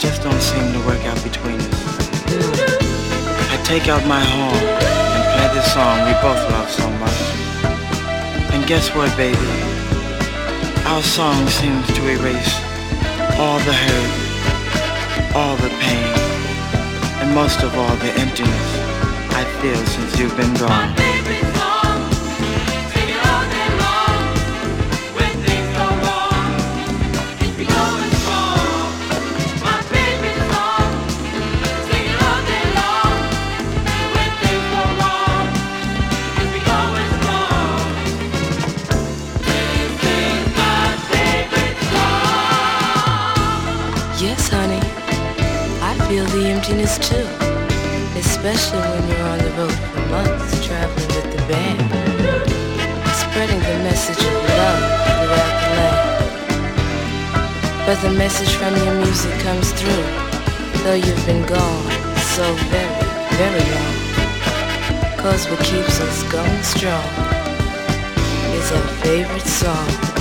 just don't seem to work out between us. I take out my horn and play this song we both love so much. And guess what, baby? Our song seems to erase all the hurt, all the pain, and most of all the emptiness I feel since you've been gone. Yes, honey, I feel the emptiness too, especially when you're on the road for months, traveling with the band, spreading the message of love throughout the land. But the message from your music comes through, though you've been gone so very, very long. 'Cause what keeps us going strong is our favorite song.